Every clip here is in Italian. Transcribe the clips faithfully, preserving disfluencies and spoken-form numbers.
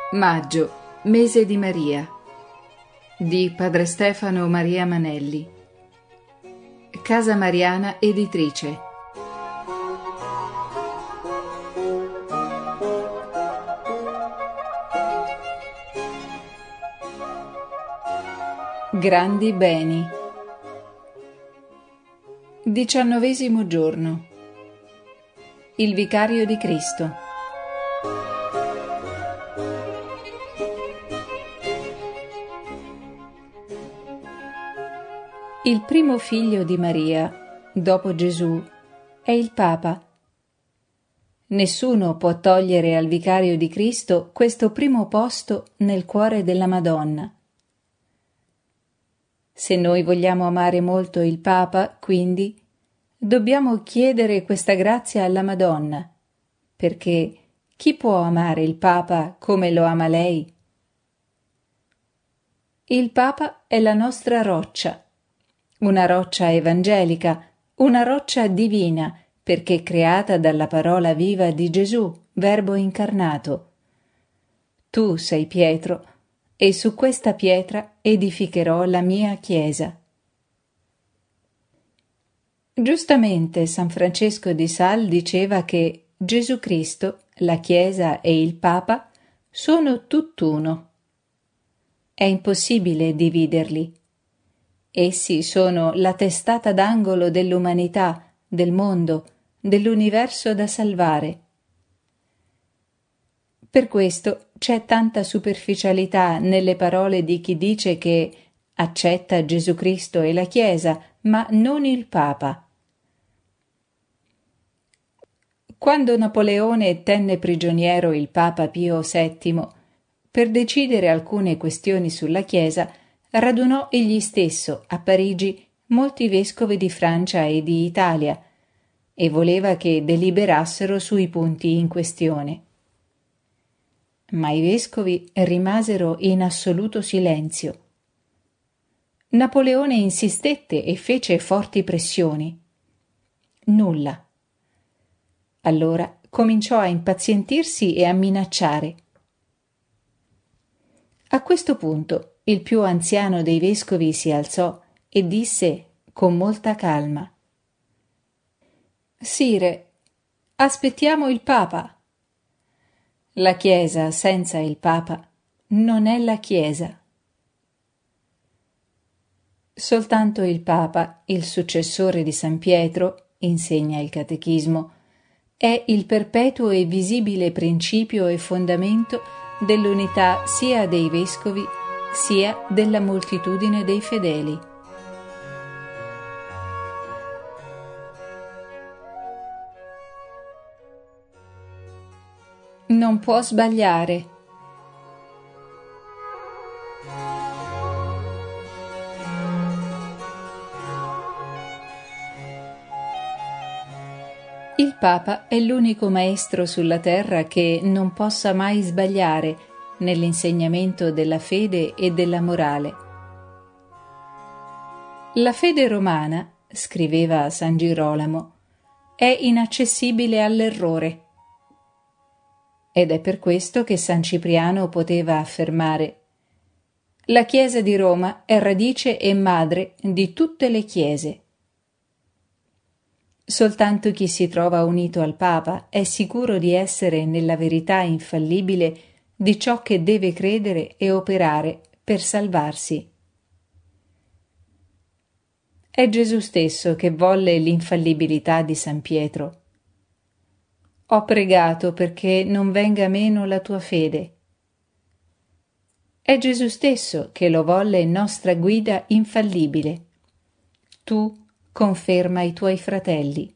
Maggio, mese di Maria, di Padre Stefano Maria Manelli. Casa Mariana Editrice. Grandi beni. Diciannovesimo giorno. Il Vicario di Cristo. Il primo figlio di Maria, dopo Gesù, è il Papa. Nessuno può togliere al Vicario di Cristo questo primo posto nel cuore della Madonna. Se noi vogliamo amare molto il Papa, quindi, dobbiamo chiedere questa grazia alla Madonna, perché chi può amare il Papa come lo ama lei? Il Papa è la nostra roccia, una roccia evangelica, una roccia divina, perché creata dalla parola viva di Gesù, Verbo incarnato. Tu sei Pietro, e su questa pietra edificherò la mia Chiesa. Giustamente San Francesco di Sales diceva che Gesù Cristo, la Chiesa e il Papa sono tutt'uno. È impossibile dividerli. Essi sono la testata d'angolo dell'umanità, del mondo, dell'universo da salvare. Per questo c'è tanta superficialità nelle parole di chi dice che accetta Gesù Cristo e la Chiesa, ma non il Papa. Quando Napoleone tenne prigioniero il Papa Pio settimo, per decidere alcune questioni sulla Chiesa, radunò egli stesso a Parigi molti vescovi di Francia e di Italia e voleva che deliberassero sui punti in questione. Ma i vescovi rimasero in assoluto silenzio. Napoleone insistette e fece forti pressioni. Nulla. Allora cominciò a impazientirsi e a minacciare. A questo punto il più anziano dei vescovi si alzò e disse con molta calma: Sire, aspettiamo il Papa. La Chiesa senza il Papa non è la Chiesa. Soltanto il Papa, il successore di San Pietro, insegna il Catechismo, è il perpetuo e visibile principio e fondamento dell'unità sia dei vescovi sia della moltitudine dei fedeli. Non può sbagliare. Il Papa è l'unico maestro sulla terra che non possa mai sbagliare nell'insegnamento della fede e della morale. La fede romana, scriveva San Girolamo, è inaccessibile all'errore. Ed è per questo che San Cipriano poteva affermare: la Chiesa di Roma è radice e madre di tutte le Chiese. Soltanto chi si trova unito al Papa è sicuro di essere nella verità infallibile di ciò che deve credere e operare per salvarsi. È Gesù stesso che volle l'infallibilità di San Pietro. Ho pregato perché non venga meno la tua fede. È Gesù stesso che lo volle nostra guida infallibile. Tu conferma i tuoi fratelli.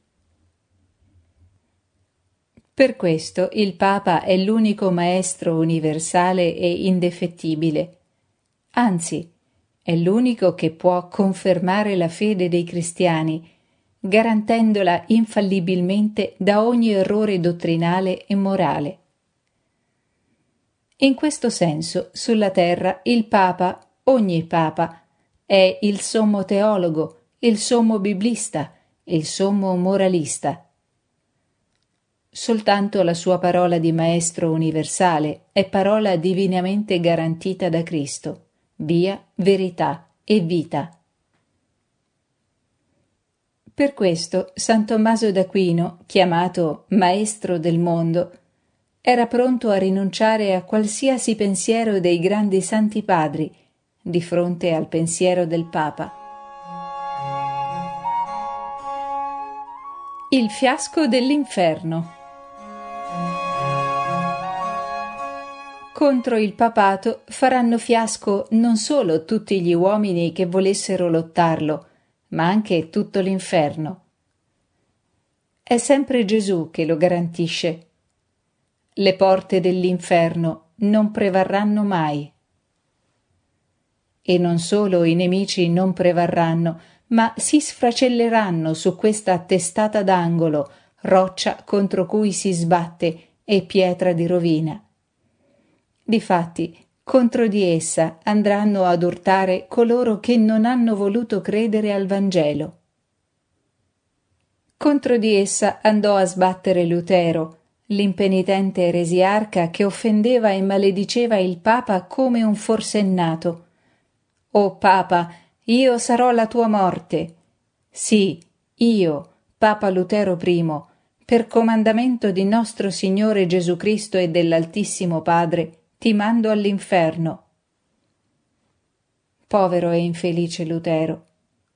Per questo il Papa è l'unico maestro universale e indefettibile. Anzi, è l'unico che può confermare la fede dei cristiani, garantendola infallibilmente da ogni errore dottrinale e morale. In questo senso, sulla terra, il Papa, ogni Papa, è il sommo teologo, il sommo biblista, il sommo moralista. soltanto la sua parola di Maestro universale è parola divinamente garantita da Cristo, via, verità e vita. Per questo San Tommaso d'Aquino, chiamato Maestro del mondo, era pronto a rinunciare a qualsiasi pensiero dei grandi santi padri di fronte al pensiero del Papa. Il fiasco dell'inferno. Contro il papato faranno fiasco non solo tutti gli uomini che volessero lottarlo, ma anche tutto l'inferno. È sempre Gesù che lo garantisce. Le porte dell'inferno non prevarranno mai. E non solo i nemici non prevarranno, ma si sfracelleranno su questa testata d'angolo, roccia contro cui si sbatte e pietra di rovina. Difatti, contro di essa andranno ad urtare coloro che non hanno voluto credere al Vangelo. Contro di essa andò a sbattere Lutero, l'impenitente eresiarca che offendeva e malediceva il Papa come un forsennato. «O Papa, io sarò la tua morte. Sì, io, Papa Lutero primo, per comandamento di nostro Signore Gesù Cristo e dell'Altissimo Padre, ti mando all'inferno». Povero e infelice Lutero.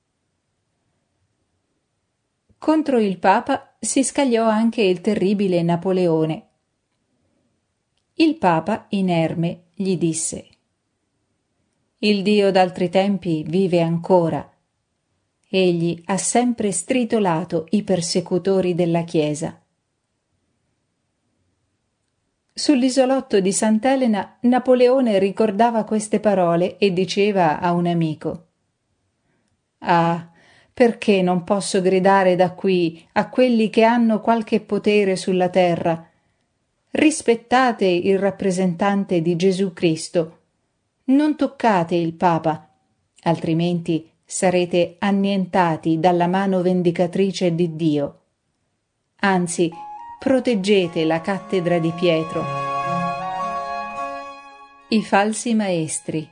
Contro il Papa si scagliò anche il terribile Napoleone. Il Papa, inerme, gli disse: «Il Dio d'altri tempi vive ancora. Egli ha sempre stritolato i persecutori della Chiesa». Sull'isolotto di Sant'Elena Napoleone ricordava queste parole e diceva a un amico: «Ah, perché non posso gridare da qui a quelli che hanno qualche potere sulla terra? Rispettate il rappresentante di Gesù Cristo. Non toccate il Papa, altrimenti sarete annientati dalla mano vendicatrice di Dio. Anzi, proteggete la cattedra di Pietro». I falsi maestri.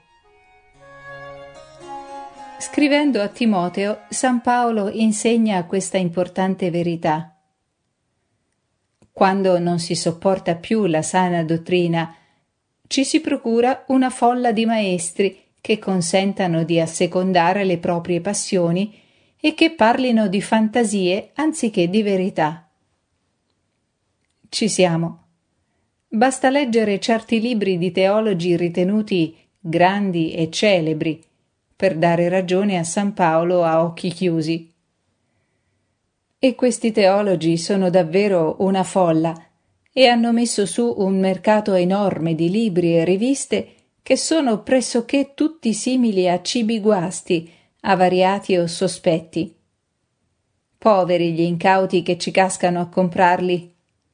Scrivendo a Timoteo, San Paolo insegna questa importante verità. Quando non si sopporta più la sana dottrina, ci si procura una folla di maestri che consentano di assecondare le proprie passioni e che parlino di fantasie anziché di verità. Ci siamo. Basta leggere certi libri di teologi ritenuti grandi e celebri per dare ragione a San Paolo a occhi chiusi. E questi teologi sono davvero una folla e hanno messo su un mercato enorme di libri e riviste che sono pressoché tutti simili a cibi guasti, avariati o sospetti. Poveri gli incauti che ci cascano a comprarli.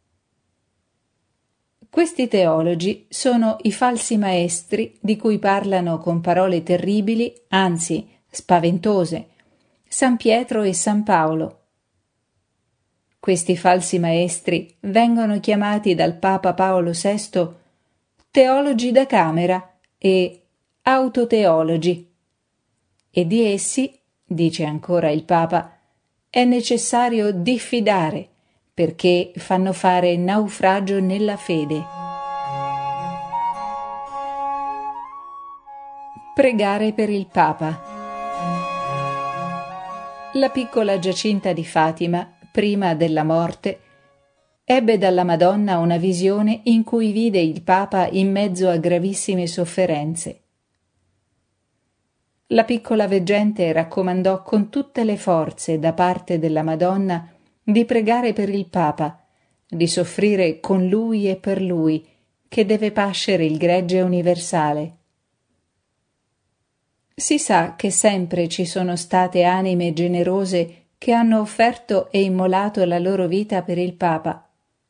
Questi teologi sono i falsi maestri di cui parlano con parole terribili, anzi spaventose, San Pietro e San Paolo. Questi falsi maestri vengono chiamati dal Papa Paolo sesto teologi da camera e autoteologi. E di essi, dice ancora il Papa, è necessario diffidare, perché fanno fare naufragio nella fede. Pregare per il Papa. La piccola Giacinta di Fatima, prima della morte, ebbe dalla Madonna una visione in cui vide il Papa in mezzo a gravissime sofferenze. La piccola veggente raccomandò con tutte le forze da parte della Madonna di pregare per il Papa, di soffrire con lui e per lui, che deve pascere il gregge universale. Si sa che sempre ci sono state anime generose che hanno offerto e immolato la loro vita per il Papa.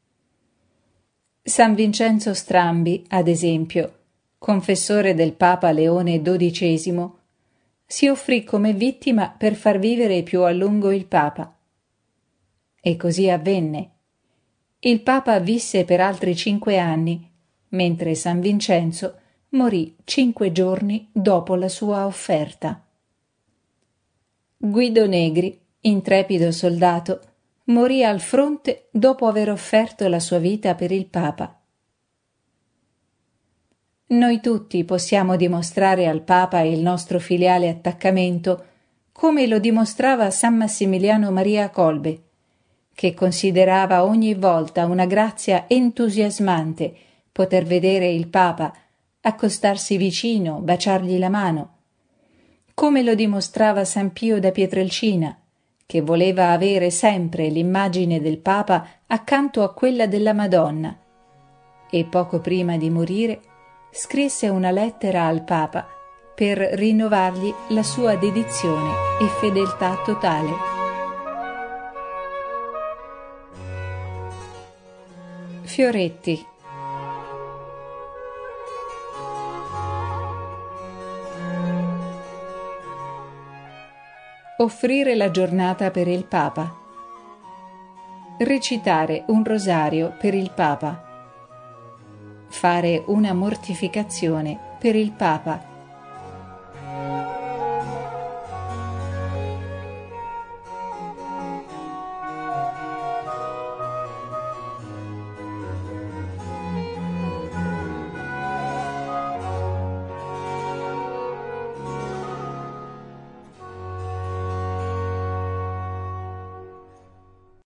San Vincenzo Strambi, ad esempio, confessore del Papa Leone dodicesimo, si offrì come vittima per far vivere più a lungo il Papa. E così avvenne. Il Papa visse per altri cinque anni, mentre San Vincenzo morì cinque giorni dopo la sua offerta. Guido Negri, intrepido soldato, morì al fronte dopo aver offerto la sua vita per il Papa. Noi tutti possiamo dimostrare al Papa il nostro filiale attaccamento, come lo dimostrava San Massimiliano Maria Kolbe, che considerava ogni volta una grazia entusiasmante poter vedere il Papa, accostarsi vicino, baciargli la mano, come lo dimostrava San Pio da Pietrelcina, che voleva avere sempre l'immagine del Papa accanto a quella della Madonna, e poco prima di morire scrisse una lettera al Papa per rinnovargli la sua dedizione e fedeltà totale. Fioretti. Offrire la giornata per il Papa. Recitare un rosario per il Papa. Fare una mortificazione per il Papa